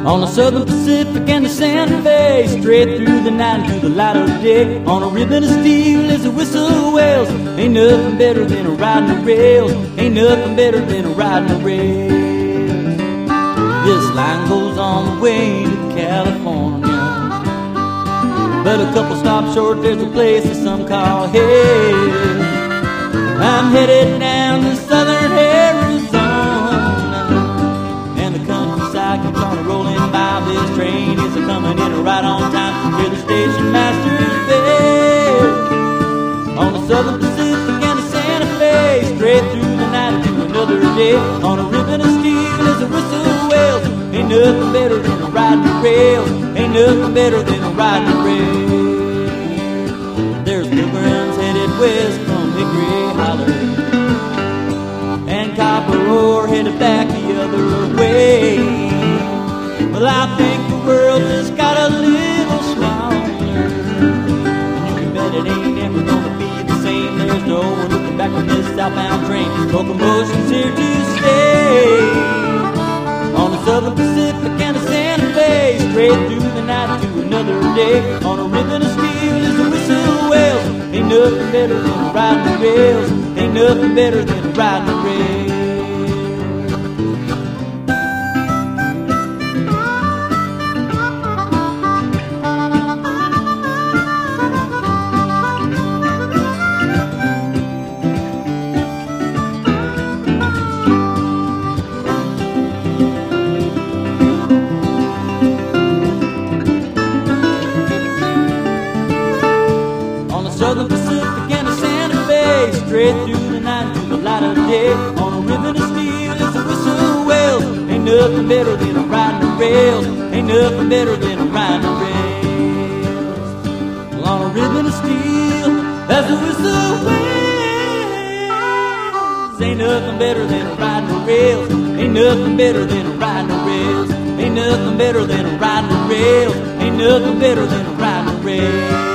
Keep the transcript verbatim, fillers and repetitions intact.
On the Southern Pacific and the Santa Fe, straight through the night into the light of day. On a ribbon of steel as the whistle wails. Ain't nothing better than a riding the rails. Ain't nothing better than a riding the rails. This line goes on the way to California, but a couple stops short, there's a place that some call hell. I'm headed down to southern Arizona, and the countryside keeps on rolling by. This train is coming in right on time. Hear the station master's bell. On the Southern Pacific and the Santa Fe, straight through the night to another day. On a ribbon of steel as a whistle wails. Ain't nothing better than a riding the rails. Ain't nothing better than a riding the rails. There's pilgrims headed west from Hickory Holler, and Copper Ore headed back the other way. Well, I think the world just got a little smaller, and you bet it ain't ever gonna be the same. There's no one looking back on this southbound train. Locomotion's here to stay. On the Southern Pacific and the Santa Fe, straight through the night to another day. On a ribbon of steel as the whistle wails. Ain't nothing better than a riding the rails. Ain't nothing better than a riding the rails. Southern Pacific and the Santa Fe, straight through the night to the light of day. On a ribbon of steel as the whistle wails. Ain't nothing better than a riding the rails. Ain't nothing better than a riding the rails. Well, on a ribbon of steel as the whistle wails. Ain't nothing better than a riding the rails. Ain't nothing better than a riding the rails. Ain't nothing better than a riding the rails. Ain't nothing better than a riding the rails.